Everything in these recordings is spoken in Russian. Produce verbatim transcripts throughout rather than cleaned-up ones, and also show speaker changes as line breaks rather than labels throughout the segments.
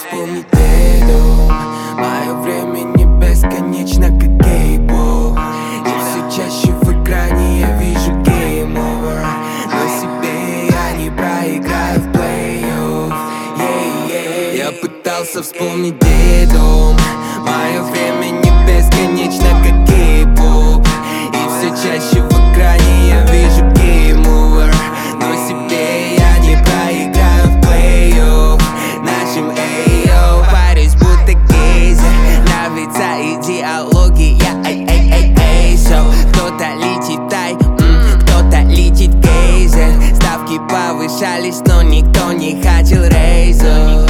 вспомнить беду. Мое время не бесконечно, как гей-поп. И все чаще в экране я вижу game over. Но себе я не проиграю в плей-офф. yeah, yeah. Я пытался вспомнить беду. Мое время не бесконечно, как гей-поп. И все чаще в экране я вижу game over. Но себе я не проиграю в плей-офф. Нашим эй-йо, парюсь будто гейзер. Нравится идеология, эй-эй-эй-эй. So, кто-то летит тай, м, кто-то летит гейзер. Ставки повышались, но никто не хотел рейзов.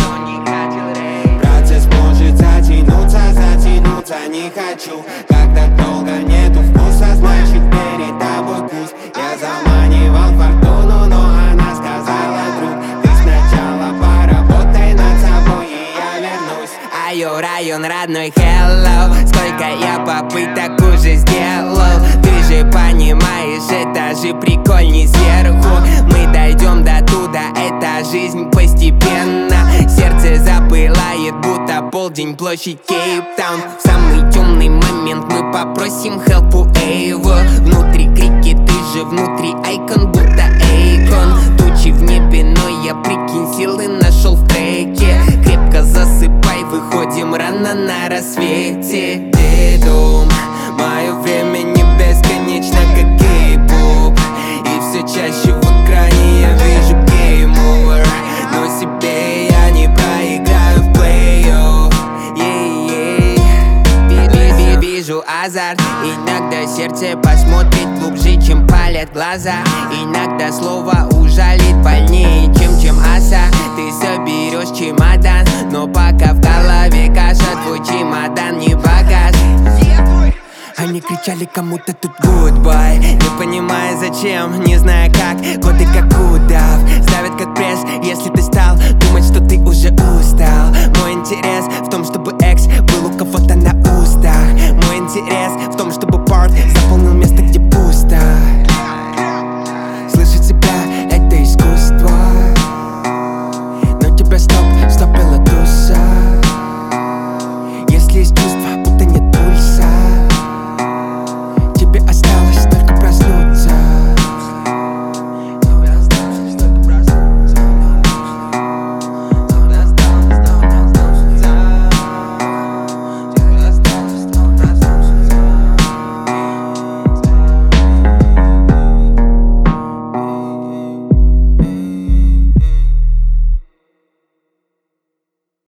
Процесс может затянуться, затянуться не хочу. Когда долго нету вкуса, значит перед тобой вкус. Я заманивал фортуну, но она сказала: друг, ты сначала поработай над собой, и я вернусь.
Айо, район родной, hello. Сколько я попыток уже сделал. Ты же понимаешь, это же прикольней сверху. Мы дойдем до туда, это жизнь постепенно. Сердце запылает, будто полдень, площадь Кейптаун. В самый темный момент мы попросим help у Эйва. Внутри крики, ты же внутри айкон, будто эйкон. Тучи в небе, но я, прикинь, силы нашел в треке. Крепко засыпай, выходим рано на рассвете. Деду, мое время не бесконечно, как гей-поп. И все чаще в экране я вижу game over. Но себе я не проиграю в плей-офф. yeah, yeah. Вижу азарт. Иногда сердце посмотрит глубже, чем палят глаза. Иногда слово ужалит больнее, чем чем аса. Ты соберешь чемодан, но пока в голове каша, твой чемодан не багаж. Они кричали кому-то тут goodbye, не понимая зачем, не зная как, годы как удав. Ставят как пресс, если ты стал думать, что ты уже устал.